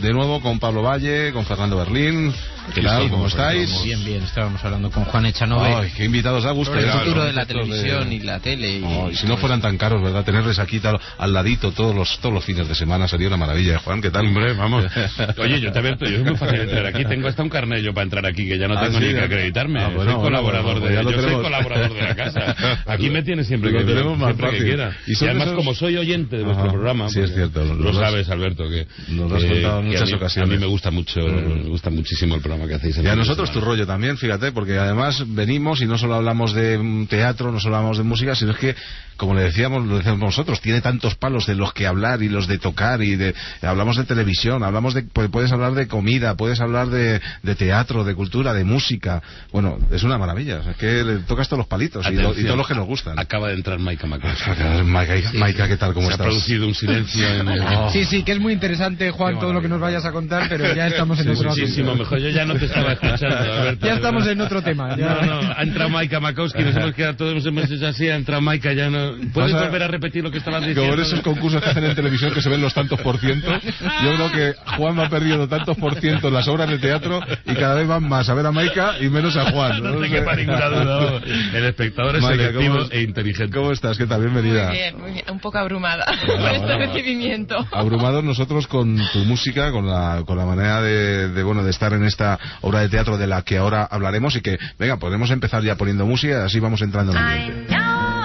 de nuevo con Pablo Valle, con Fernando Berlín. ¿Qué tal? ¿Cómo estáis? Bien, estábamos hablando con Juan Echanove. Ay, qué invitados da gusto. El futuro de la televisión y la tele. Y si no fueran tan caros, ¿verdad? Tenerles aquí al ladito todos los fines de semana sería una maravilla. Juan, ¿qué tal? Hombre, vamos. Oye, yo es muy fácil entrar aquí. Tengo hasta un carnet yo para entrar aquí, que ya no tengo ni que acreditarme. Soy colaborador soy colaborador de la casa. Aquí me tienes siempre que quiera. Y además, como soy oyente de vuestro programa, sí, es cierto. Lo sabes, Alberto, que nos lo has contado en muchas ocasiones. A mí me gusta mucho, me gusta muchísimo el programa que hacéis. Y a nosotros tu rollo también, fíjate, porque además venimos y no solo hablamos de teatro, no solo hablamos de música, sino es que, como lo decíamos nosotros, tiene tantos palos de los que hablar y los de tocar, y hablamos de televisión, puedes hablar de comida, puedes hablar de teatro, de cultura, de música. Bueno, es una maravilla, es que le tocas todos los palitos y todos los que nos gustan. Acaba de entrar Maika Makowski. Maika, ¿qué tal? ¿Cómo estás? Se ha producido un silencio en el... Sí, que es muy interesante, Juan, todo lo que nos vayas a contar, pero ya estamos en otro muchísimo mejor. Yo ya no te estaba escuchando, Alberto. Ya estamos en otro tema. No, ha entrado Maika Makowski, nos hemos quedado todos, hemos hecho así, ha entrado Maika, ya no... ¿Puedes volver a repetir lo que estabas diciendo? Como en esos concursos que hacen en televisión que se ven los tantos por ciento, yo creo que Juan ha perdido tantos por ciento en las obras de teatro y cada vez van más a ver a Maika y menos a Juan. No te quepa ninguna duda. El espectador es Maika, selectivo e inteligente. ¿Cómo estás? ¿Qué tal? Bienvenida. Muy bien. Un poco abrumada por este recibimiento. Abrumados nosotros con tu música, con la manera de estar en esta obra de teatro de la que ahora hablaremos, y que, venga, podemos empezar ya poniendo música, así vamos entrando en el ambiente.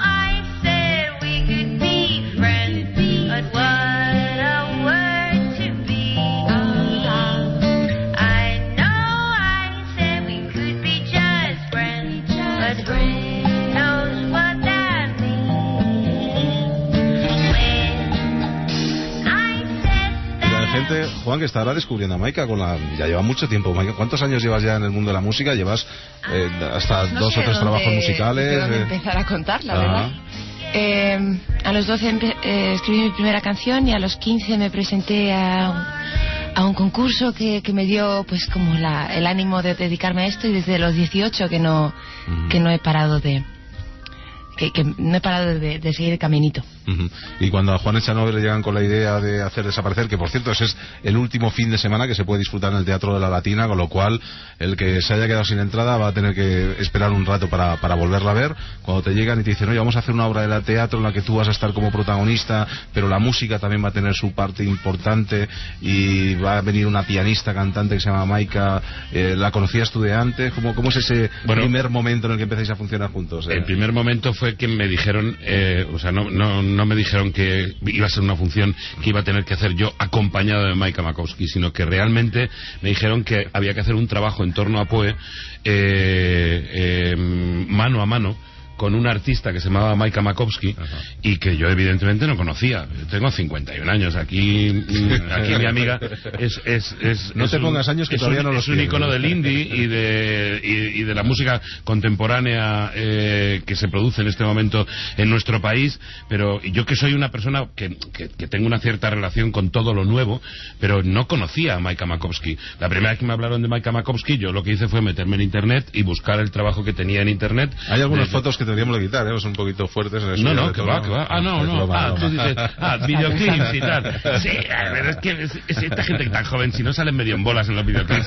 Juan, que estará descubriendo a Maika ya lleva mucho tiempo. Maika, ¿cuántos años llevas ya en el mundo de la música? ¿Llevas hasta dos o tres trabajos musicales? Empezar a contar, la verdad. A los 12 escribí mi primera canción, y a los 15 me presenté a un concurso que me dio pues como el ánimo de dedicarme a esto, y desde los 18 que no he parado de seguir el caminito. Y cuando a Juan Echanove le llegan con la idea de hacer desaparecer, que por cierto ese es el último fin de semana que se puede disfrutar en el Teatro de la Latina, con lo cual el que se haya quedado sin entrada va a tener que esperar un rato para volverla a ver. Cuando te llegan y te dicen, oye, vamos a hacer una obra de teatro en la que tú vas a estar como protagonista, pero la música también va a tener su parte importante, y va a venir una pianista cantante que se llama Maika, ¿la conocías tú de antes? ¿Cómo es ese primer momento en el que empezáis a funcionar juntos? El primer momento fue que me dijeron, no me dijeron que iba a ser una función que iba a tener que hacer yo acompañado de Maika Makowski, sino que realmente me dijeron que había que hacer un trabajo en torno a Poe, mano a mano, con un artista que se llamaba Maika Makowski, y que yo evidentemente no conocía. Yo tengo 51 años. Aquí mi amiga es no te pongas años que todavía no los es un icono del indie y de la música contemporánea que se produce en este momento en nuestro país. Pero yo, que soy una persona que tengo una cierta relación con todo lo nuevo, pero no conocía a Maika Makowski. La primera vez que me hablaron de Maika Makowski, yo lo que hice fue meterme en internet y buscar el trabajo que tenía en internet. Hay algunas fotos que deberíamos de quitar, son un poquito fuertes en eso. No, que va. Tú dices, videoclips y tal. Sí, pero es que esta gente tan joven, si no salen medio en bolas en los videoclips.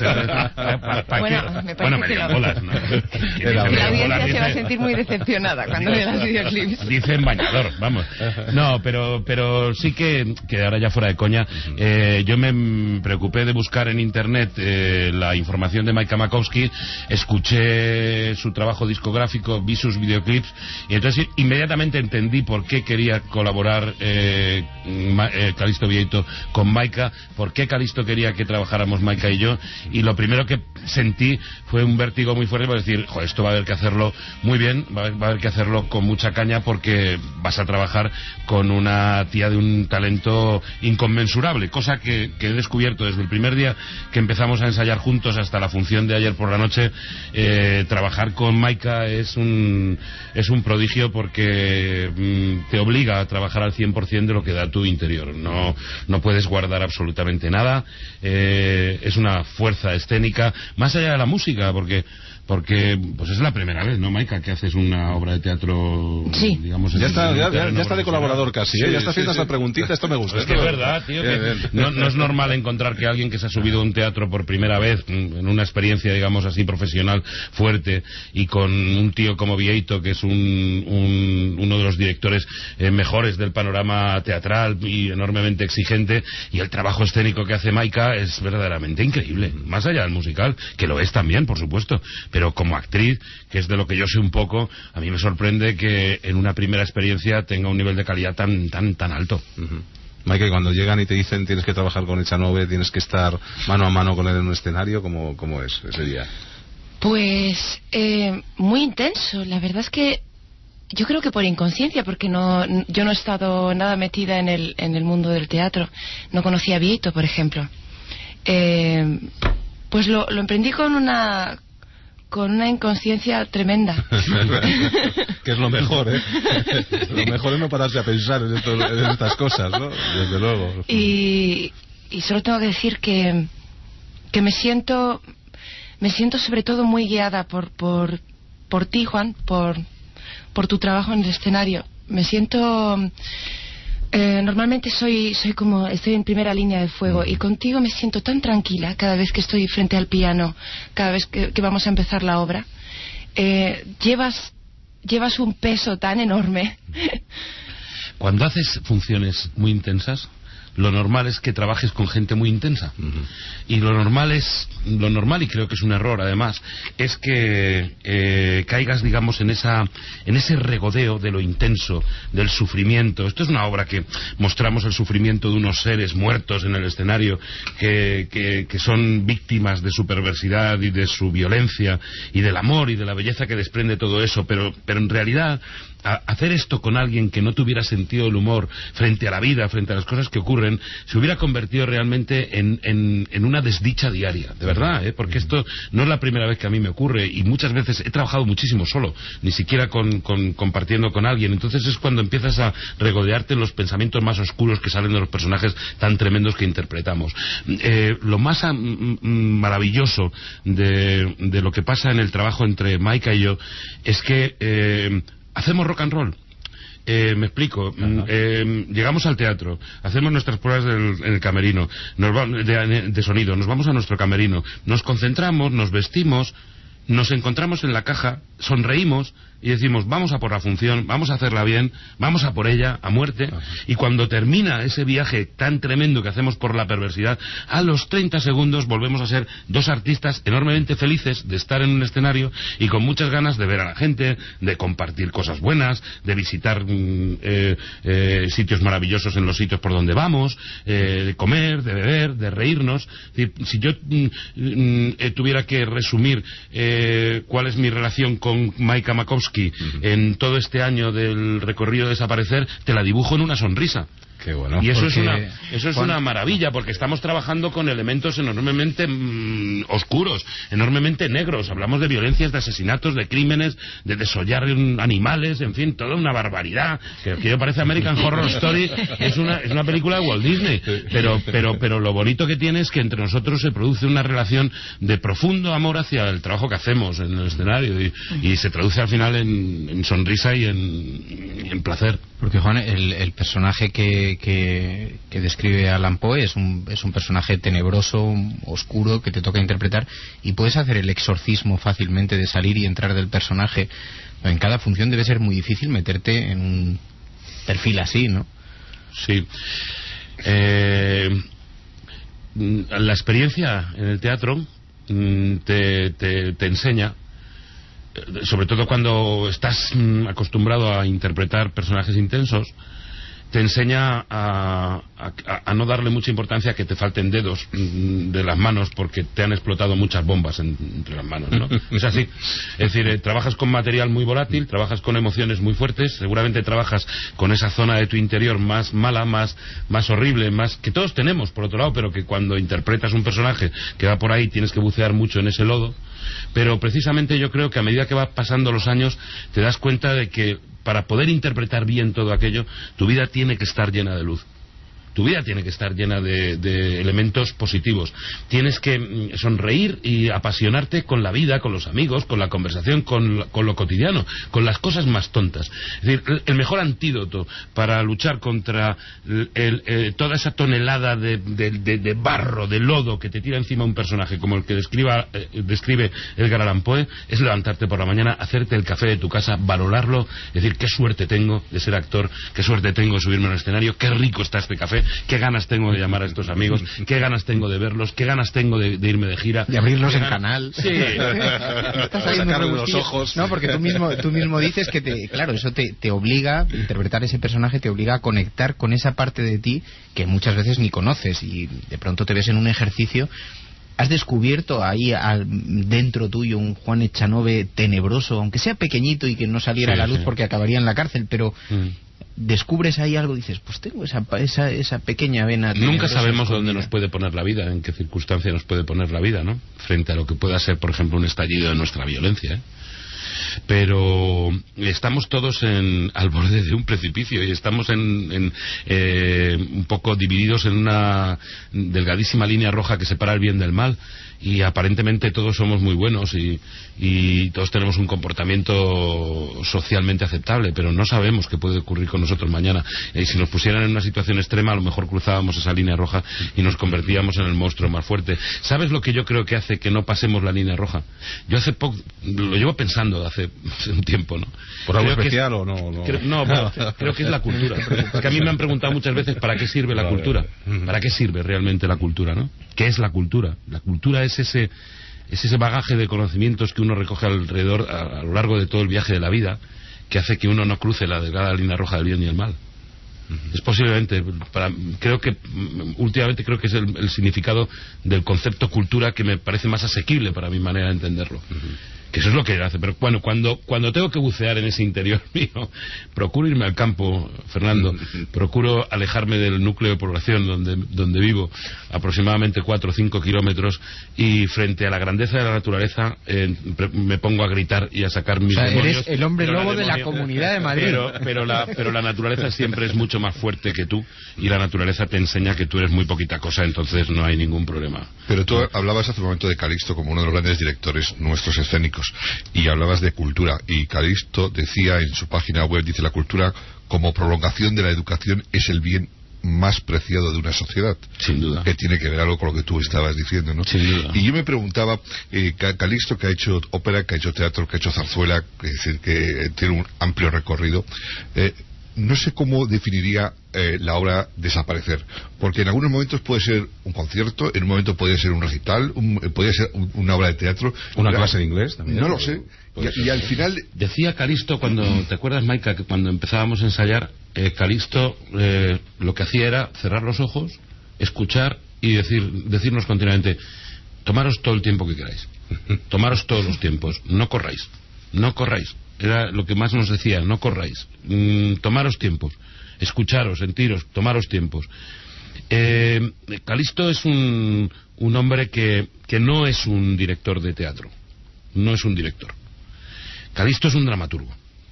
Medio en bolas, ¿no? La audiencia se va a sentir muy decepcionada cuando vea los videoclips. Dicen bañador, vamos. No, pero sí que ahora ya fuera de coña, yo me preocupé de buscar en internet la información de Maika Makowski, escuché su trabajo discográfico, vi sus videoclips, y entonces inmediatamente entendí por qué quería colaborar Calixto Vieito con Maika, por qué Calixto quería que trabajáramos Maika y yo, y lo primero que sentí fue un vértigo muy fuerte para decir, esto va a haber que hacerlo muy bien, va a haber que hacerlo con mucha caña, porque vas a trabajar con una tía de un talento inconmensurable, cosa que he descubierto desde el primer día que empezamos a ensayar juntos hasta la función de ayer por la noche. Trabajar con Maika es es un prodigio porque te obliga a trabajar al 100% de lo que da tu interior. No puedes guardar absolutamente nada. Es una fuerza escénica, más allá de la música, porque pues es la primera vez, ¿no, Maika, que haces una obra de teatro? Sí. Digamos, ya está de colaborador casi, ¿eh? Ya está haciendo esta preguntita, esto me gusta. Es que es verdad, tío, que no es normal encontrar que alguien que se ha subido a un teatro por primera vez, en una experiencia, digamos así, profesional, fuerte, y con un tío como Vieito, que es uno de los directores mejores del panorama teatral y enormemente exigente, y el trabajo escénico que hace Maika es verdaderamente increíble, más allá del musical, que lo es también, por supuesto. Pero como actriz, que es de lo que yo sé un poco, a mí me sorprende que en una primera experiencia tenga un nivel de calidad tan alto. Michael, cuando llegan y te dicen tienes que trabajar con Echanove, tienes que estar mano a mano con él en un escenario, ¿cómo es ese día? Pues muy intenso. La verdad es que yo creo que por inconsciencia, porque yo no he estado nada metida en el mundo del teatro. No conocía a Vieito, por ejemplo. Pues lo emprendí con una inconsciencia tremenda. Que es lo mejor, ¿eh? Lo mejor es no pararse a pensar en estas cosas, ¿no? Desde luego. Y solo tengo que decir que me siento sobre todo muy guiada por ti, Juan, por tu trabajo en el escenario. Me siento... normalmente estoy en primera línea de fuego, y contigo me siento tan tranquila cada vez que estoy frente al piano, cada vez que vamos a empezar la obra. Llevas un peso tan enorme. Cuando haces funciones muy intensas, lo normal es que trabajes con gente muy intensa. Y lo normal, y creo que es un error además, es que caigas, digamos, en ese regodeo de lo intenso, del sufrimiento. Esto es una obra que mostramos el sufrimiento de unos seres muertos en el escenario que son víctimas de su perversidad y de su violencia y del amor y de la belleza que desprende todo eso, pero en realidad hacer esto con alguien que no tuviera sentido del humor frente a la vida, frente a las cosas que ocurren, se hubiera convertido realmente en una desdicha diaria, de verdad, porque esto no es la primera vez que a mí me ocurre, y muchas veces he trabajado muchísimo solo, ni siquiera compartiendo con alguien. Entonces es cuando empiezas a regodearte en los pensamientos más oscuros que salen de los personajes tan tremendos que interpretamos. Lo más maravilloso de lo que pasa en el trabajo entre Maika y yo es que hacemos rock and roll. Me explico. Llegamos al teatro, hacemos nuestras pruebas en el camerino, de sonido, nos vamos a nuestro camerino, nos concentramos, nos vestimos, nos encontramos en la caja, sonreímos y decimos, vamos a por la función, vamos a hacerla bien, vamos a por ella, a muerte. Y cuando termina ese viaje tan tremendo que hacemos por la perversidad, a los 30 segundos volvemos a ser dos artistas enormemente felices de estar en un escenario y con muchas ganas de ver a la gente, de compartir cosas buenas, de visitar sitios maravillosos en los sitios por donde vamos, de comer, de beber, de reírnos. Si yo tuviera que resumir cuál es mi relación con Maika Makowski en todo este año del recorrido de Desaparecer, te la dibujo en una sonrisa. Qué bueno. Y eso es una maravilla, porque estamos trabajando con elementos enormemente oscuros, enormemente negros. Hablamos de violencias, de asesinatos, de crímenes, de desollar animales, en fin, toda una barbaridad. Que yo parece American Horror Story, es una película de Walt Disney. Pero lo bonito que tiene es que entre nosotros se produce una relación de profundo amor hacia el trabajo que hacemos en el escenario, y se traduce al final en sonrisa y en placer. Porque, Juan, el personaje que describe Alan Poe es un personaje tenebroso, oscuro, que te toca interpretar, y puedes hacer el exorcismo fácilmente de salir y entrar del personaje. En cada función debe ser muy difícil meterte en un perfil así, ¿no? Sí. La experiencia en el teatro te enseña, sobre todo cuando estás acostumbrado a interpretar personajes intensos, te enseña a no darle mucha importancia a que te falten dedos de las manos porque te han explotado muchas bombas entre las manos, ¿no? Es así. Es decir, trabajas con material muy volátil, trabajas con emociones muy fuertes, seguramente trabajas con esa zona de tu interior más mala, más horrible, más que todos tenemos, por otro lado, pero que cuando interpretas un personaje que va por ahí tienes que bucear mucho en ese lodo. Pero precisamente yo creo que a medida que va pasando los años te das cuenta de que para poder interpretar bien todo aquello, tu vida tiene que estar llena de luz. Tu vida tiene que estar llena de elementos positivos. Tienes que sonreír y apasionarte con la vida, con los amigos, con la conversación, con lo cotidiano, con las cosas más tontas. Es decir, el mejor antídoto para luchar contra toda esa tonelada de barro, de lodo que te tira encima un personaje como el que describe Edgar Allan Poe es levantarte por la mañana, hacerte el café de tu casa, valorarlo, decir qué suerte tengo de ser actor, qué suerte tengo de subirme al escenario, qué rico está este café, qué ganas tengo de llamar a estos amigos, qué ganas tengo de verlos, qué ganas tengo de irme de gira. De abrirlos en canal. Sí. Estás sacarle los ojos. No, porque tú mismo dices que, claro, eso te obliga, interpretar ese personaje te obliga a conectar con esa parte de ti que muchas veces ni conoces y de pronto te ves en un ejercicio. ¿Has descubierto ahí dentro tuyo un Juan Echanove tenebroso, aunque sea pequeñito y que no saliera a la luz porque acabaría en la cárcel, pero descubres ahí algo, dices, pues tengo esa pequeña vena. Nunca sabemos dónde nos puede poner la vida, en qué circunstancia nos puede poner la vida, ¿no? Frente a lo que pueda ser, por ejemplo, un estallido de nuestra violencia, ¿eh? Pero estamos todos al borde de un precipicio y estamos un poco divididos en una delgadísima línea roja que separa el bien del mal, y aparentemente todos somos muy buenos y todos tenemos un comportamiento socialmente aceptable, pero no sabemos qué puede ocurrir con nosotros mañana. Y si nos pusieran en una situación extrema, a lo mejor cruzábamos esa línea roja y nos convertíamos en el monstruo más fuerte. ¿Sabes lo que yo creo que hace que no pasemos la línea roja? Yo hace poco, lo llevo pensando hace un tiempo, ¿no? ¿Por algo especial o no? Creo que es la cultura. Porque a mí me han preguntado muchas veces ¿para qué sirve la cultura? ¿Para qué sirve realmente la cultura, no? ¿Qué es la cultura? La cultura es ese bagaje de conocimientos que uno recoge alrededor a lo largo de todo el viaje de la vida, que hace que uno no cruce la delgada línea roja del bien y el mal. Es posiblemente, últimamente creo que es el significado del concepto cultura que me parece más asequible para mi manera de entenderlo. Que eso es lo que hace. Pero bueno, cuando tengo que bucear en ese interior mío, procuro irme al campo, Fernando, procuro alejarme del núcleo de población donde vivo, aproximadamente 4 o 5 kilómetros, y frente a la grandeza de la naturaleza me pongo a gritar y a sacar mis demonios. Eres el hombre lobo de la Comunidad de Madrid. Pero la naturaleza siempre es mucho más fuerte que tú, y la naturaleza te enseña que tú eres muy poquita cosa, entonces no hay ningún problema. Pero tú hablabas hace un momento de Calixto como uno de los grandes directores nuestros escénicos, y hablabas de cultura, y Calixto decía en su página web, dice: la cultura como prolongación de la educación es el bien más preciado de una sociedad. Sin duda. Que tiene que ver algo con lo que tú estabas diciendo, ¿no? Sin duda. Y yo me preguntaba, Calixto, que ha hecho ópera, que ha hecho teatro, que ha hecho zarzuela, es decir, que tiene un amplio recorrido, no sé cómo definiría la obra Desaparecer, porque en algunos momentos puede ser un concierto, en un momento puede ser un recital, puede ser una obra de teatro, una clase de inglés también. No lo sé. Y al final decía Calixto, ¿te acuerdas, Maika, que cuando empezábamos a ensayar, Calixto lo que hacía era cerrar los ojos, escuchar y decirnos continuamente: tomaros todo el tiempo que queráis, tomaros todos los tiempos, no corráis. Era lo que más nos decía: no corráis, tomaros tiempos, escucharos, sentiros, tomaros tiempos. Calixto es un hombre que no es un director de teatro, no es un director. Calixto es un dramaturgo.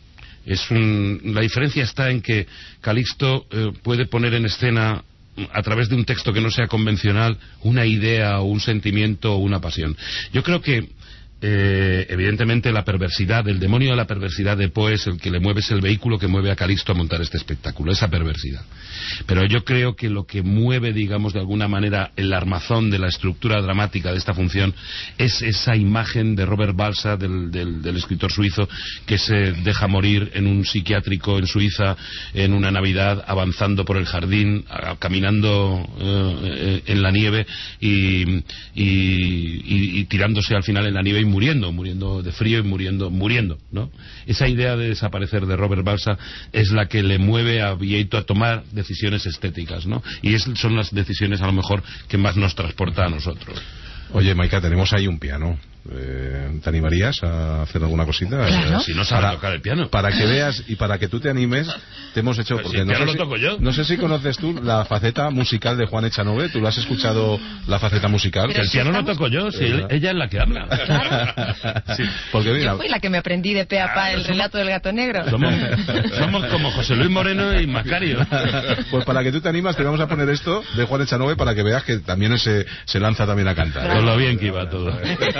La diferencia está en que Calixto puede poner en escena, a través de un texto que no sea convencional, una idea o un sentimiento o una pasión. Yo creo que evidentemente la perversidad, el demonio de la perversidad de Poe es el que le mueve, es el vehículo que mueve a Calixto a montar este espectáculo, esa perversidad. Pero yo creo que lo que mueve, digamos, de alguna manera el armazón de la estructura dramática de esta función es esa imagen de Robert Balsa, del escritor suizo, que se deja morir en un psiquiátrico en Suiza en una Navidad, avanzando por el jardín, caminando en la nieve y tirándose al final en la nieve y muriendo de frío y muriendo, ¿no? Esa idea de desaparecer de Robert Balsa es la que le mueve a Vieito a tomar decisiones estéticas, ¿no? Y son las decisiones a lo mejor que más nos transporta a nosotros. Oye, Maika, tenemos ahí un piano. ¿Te animarías a hacer alguna cosita? Claro. Si no sabes tocar el piano. Para que veas y para que tú te animes, te hemos hecho... Pues porque si el piano lo toco yo. No sé si conoces tú la faceta musical de Juan Echanove. ¿Tú lo has escuchado, la faceta musical? Pero El si piano lo estamos... toco yo, si ella es la que habla. Claro. Sí, porque mira, Yo fui la que me aprendí de pe a pa el relato del gato negro. Somos como José Luis Moreno y Macario. pues para que tú te animas te vamos a poner esto de Juan Echanove para que veas que también se lanza también a cantar. Con lo bien que iba todo.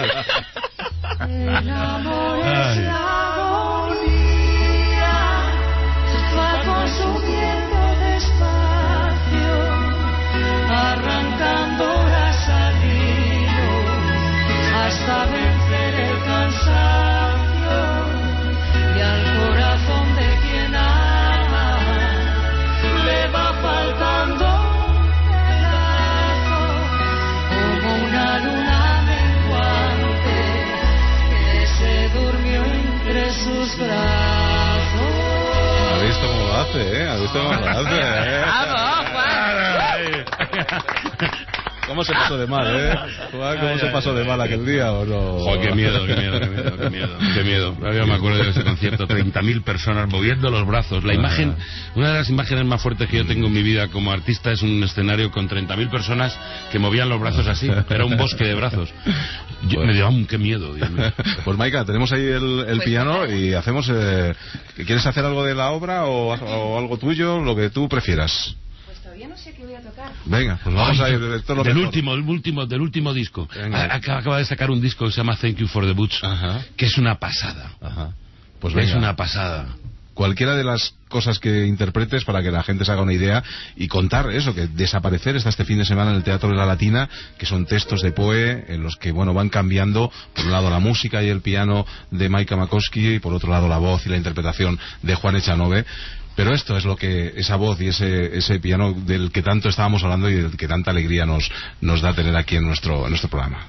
El amor es Ay. la agonía, va consumiendo despacio, arrancando las salido hasta vencer el cansancio y al corazón de quien ama le va faltando un pedazo como una luna durmió entre sus brazos. ¿Has visto cómo lo hace, ¿Has visto cómo lo hace, ¡Bravo, Juan! ¿Cómo se pasó de mal, Juan, ¿cómo se pasó de mal aquel día o no? Joder, qué miedo. Yo me acuerdo de ese concierto, 30.000 personas moviendo los brazos. La imagen, una de las imágenes más fuertes que yo tengo en mi vida como artista es un escenario con 30.000 personas que movían los brazos así. Era un bosque de brazos. Me dio qué miedo, Dios mío. Pues Maika, tenemos ahí el piano y hacemos... ¿Quieres hacer algo de la obra o algo tuyo? Lo que tú prefieras. Todavía no sé qué voy a tocar. Venga, pues vamos a ir del último disco. Venga. Acaba de sacar un disco que se llama Thank You for the Boots, que es una pasada. Pues venga. Es una pasada. Cualquiera de las cosas que interpretes para que la gente se haga una idea y contar eso, que Desaparecer está este fin de semana en el Teatro de la Latina, que son textos de Poe en los que van cambiando, por un lado la música y el piano de Maika Makowski y por otro lado la voz y la interpretación de Juan Echanove. Pero esto es lo que esa voz y ese piano del que tanto estábamos hablando y del que tanta alegría nos da tener aquí en nuestro programa.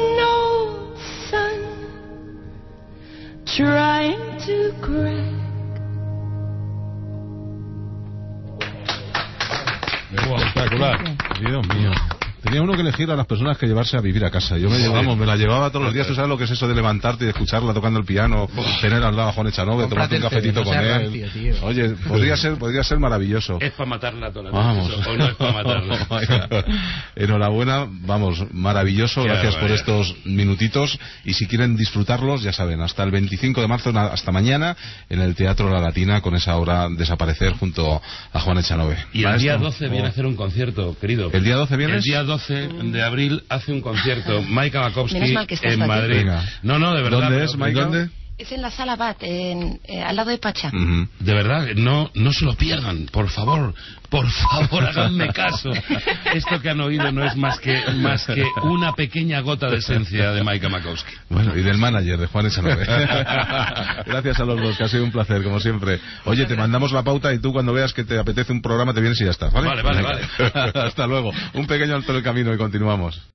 Trying to grab espectacular. Dios mío. Tenía uno que elegir a las personas que llevarse a vivir a casa. Yo me la llevaba todos los días. ¿Tú sabes lo que es eso de levantarte y de escucharla tocando el piano, tener al lado a Juan Echanove, tomarte un cafetito con él? Tío. Oye, podría ser maravilloso. Es para matarla toda la Vamos. noche, o no es para matarla. Enhorabuena, vamos, maravilloso. Gracias por estos minutitos. Y si quieren disfrutarlos, ya saben, hasta el 25 de marzo, hasta mañana, en el Teatro La Latina, con esa obra Desaparecer junto a Juan Echanove. Y el día 12 viene a hacer un concierto, querido. ¿El día 12 vienes? El día 12 de abril hace un concierto Maika Makowski en aquí. Madrid. No, de verdad. ¿Dónde es, Maika? ¿Dónde? Es en la Sala Bat, al lado de Pacha. De verdad, no se lo pierdan, por favor, háganme caso. Esto que han oído no es más que una pequeña gota de esencia de Maika Makowski. Bueno, y del manager de Juan Echanove. Gracias a los dos, que ha sido un placer, como siempre. Oye, te mandamos la pauta y tú cuando veas que te apetece un programa te vienes y ya está, ¿vale? Vale. Hasta luego. Un pequeño alto en el camino y continuamos.